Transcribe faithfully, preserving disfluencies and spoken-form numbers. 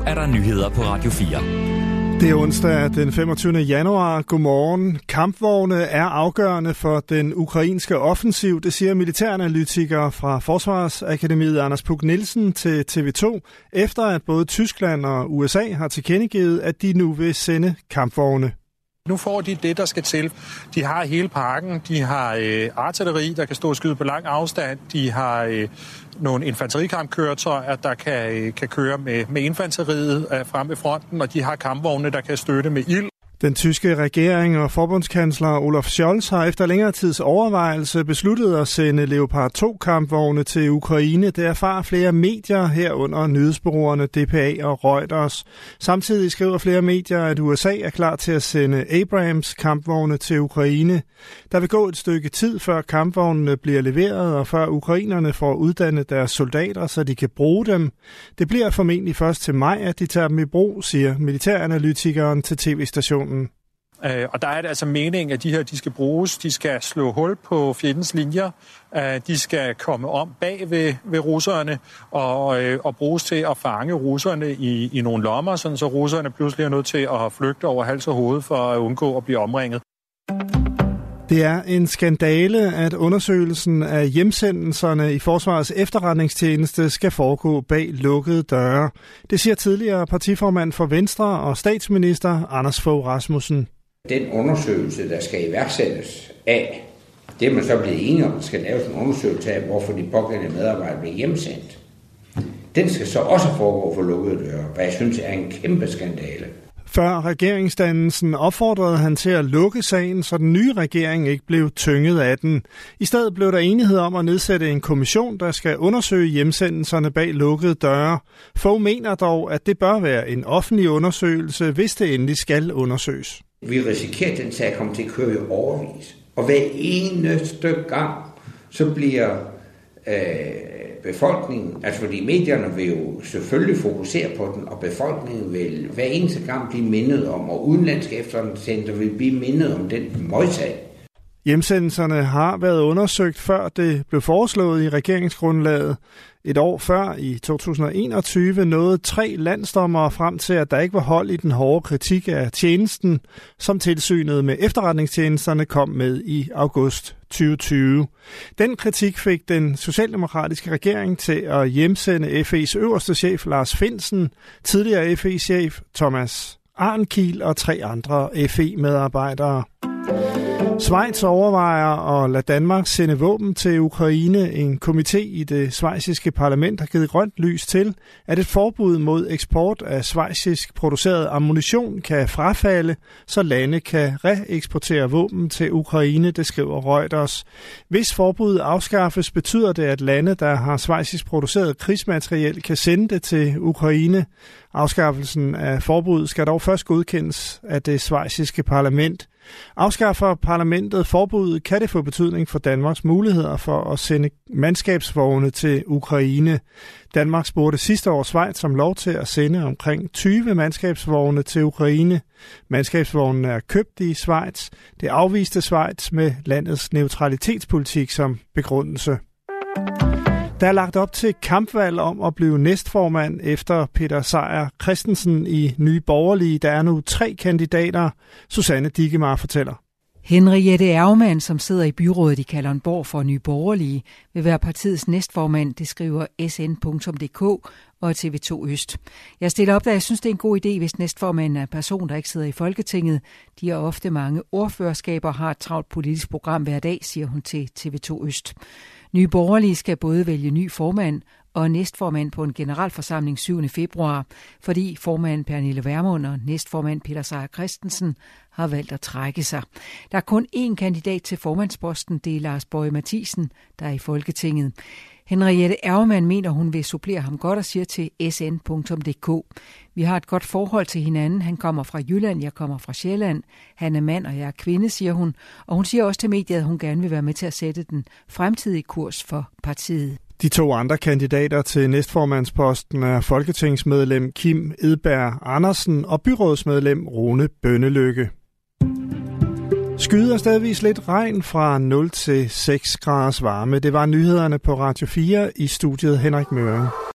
er der nyheder på Radio fire. Det er onsdag den femogtyvende januar. Godmorgen. Kampvogne er afgørende for den ukrainske offensiv, det siger militæranalytiker fra Forsvarsakademiet Anders Puk Nielsen til T V to, efter at både Tyskland og U S A har tilkendegivet, at de nu vil sende kampvogne. Nu får de det, der skal til. De har hele pakken. De har øh, artilleri, der kan stå og skyde på lang afstand. De har øh, nogle infanterikampkøretøjer, der kan, øh, kan køre med, med infanteriet øh, frem ved fronten, og de har kampvogne, der kan støtte med ild. Den tyske regering og forbundskansler Olaf Scholz har efter længere tids overvejelse besluttet at sende Leopard to kampvogne til Ukraine. Det erfarer flere medier herunder nyhedsbureauerne D P A og Reuters. Samtidig skriver flere medier, at U S A er klar til at sende Abrams kampvogne til Ukraine. Der vil gå et stykke tid, før kampvognene bliver leveret, og før ukrainerne får uddannet deres soldater, så de kan bruge dem. Det bliver formentlig først til maj, at de tager dem i brug, siger militæranalytikeren til T V-stationen. Og der er det altså meningen, at de her de skal bruges. De skal slå hul på fjendens linjer. De skal komme om bag ved, ved russerne og, og bruges til at fange russerne i, i nogle lommer, sådan så russerne pludselig er nødt til at flygte over hals og hoved for at undgå at blive omringet. Det er en skandale, at undersøgelsen af hjemsendelserne i Forsvarets efterretningstjeneste skal foregå bag lukkede døre. Det siger tidligere partiformand for Venstre og statsminister Anders Fogh Rasmussen. Den undersøgelse, der skal iværksættes af, det er man så blevet enige om, der skal laves en undersøgelse af, hvorfor de pågældende medarbejdere bliver hjemsendt. Den skal så også foregå for lukkede døre, hvad jeg synes er en kæmpe skandale. Før regeringsdannelsen opfordrede han til at lukke sagen, så den nye regering ikke blev tynget af den. I stedet blev der enighed om at nedsætte en kommission, der skal undersøge hjemsendelserne bag lukkede døre. Fogh mener dog, at det bør være en offentlig undersøgelse, hvis det endelig skal undersøges. Vi risikerer, at den sag kommer til at køre i overvis. Og hver eneste gang, så bliver øh, befolkningen, altså fordi medierne vil jo selvfølgelig fokusere på den, og befolkningen vil hver eneste gang blive mindet om, og udenlandske efterretningstjenester vil blive mindet om den møgsag. Hjemsendelserne har været undersøgt, før det blev foreslået i regeringsgrundlaget. Et år før, i to tusind og enogtyve, nåede tre landsdommere frem til, at der ikke var hold i den hårde kritik af tjenesten, som tilsynet med efterretningstjenesterne kom med i august tyve tyve. Den kritik fik den socialdemokratiske regering til at hjemsende F E's øverste chef Lars Findsen, tidligere F E-chef Thomas Arnkiel og tre andre F E-medarbejdere. Schweiz overvejer at lade Danmark sende våben til Ukraine. En komité i det schweiziske parlament har givet grønt lys til, at et forbud mod eksport af schweizisk produceret ammunition kan frafalde, så lande kan reeksportere våben til Ukraine, det skriver Reuters. Hvis forbuddet afskaffes, betyder det, at lande, der har schweizisk produceret krigsmateriel, kan sende det til Ukraine. Afskaffelsen af forbuddet skal dog først godkendes af det schweiziske parlament. Afskaffer parlamentet forbuddet, kan det få betydning for Danmarks muligheder for at sende mandskabsvogne til Ukraine. Danmark spurgte sidste år Schweiz om lov til at sende omkring tyve mandskabsvogne til Ukraine. Mandskabsvognene er købt i Schweiz. Det afviste Schweiz med landets neutralitetspolitik som begrundelse. Der er lagt op til kampvalg om at blive næstformand efter Peter Seier Christensen i Nye Borgerlige. Der er nu tre kandidater. Susanne Dikemar fortæller. Henriette Ergmann, som sidder i byrådet i Kalundborg for Nye Borgerlige, vil være partiets næstformand, det skriver S N punktum D K og T V to Øst. Jeg stiller op, da jeg synes, det er en god idé, hvis næstformanden er en person, der ikke sidder i Folketinget. De har ofte mange ordførerskaber og har et travlt politisk program hver dag, siger hun til T V to Øst. Nye Borgerlige skal både vælge ny formand og næstformand på en generalforsamling syvende februar, fordi formand Pernille Vermund og næstformand Peter Seier Christensen har valgt at trække sig. Der er kun én kandidat til formandsposten, det er Lars Boje Mathiesen, der er i Folketinget. Henriette Ergmann mener, hun vil supplere ham godt og siger til S N punktum D K. Vi har et godt forhold til hinanden. Han kommer fra Jylland, jeg kommer fra Sjælland. Han er mand, og jeg er kvinde, siger hun. Og hun siger også til mediet, at hun gerne vil være med til at sætte den fremtidige kurs for partiet. De to andre kandidater til næstformandsposten er folketingsmedlem Kim Edberg Andersen og byrådsmedlem Rune Bønnelykke. Skyder stadigvis lidt regn fra nul til seks graders varme. Det var nyhederne på Radio fire i studiet Henrik Møring.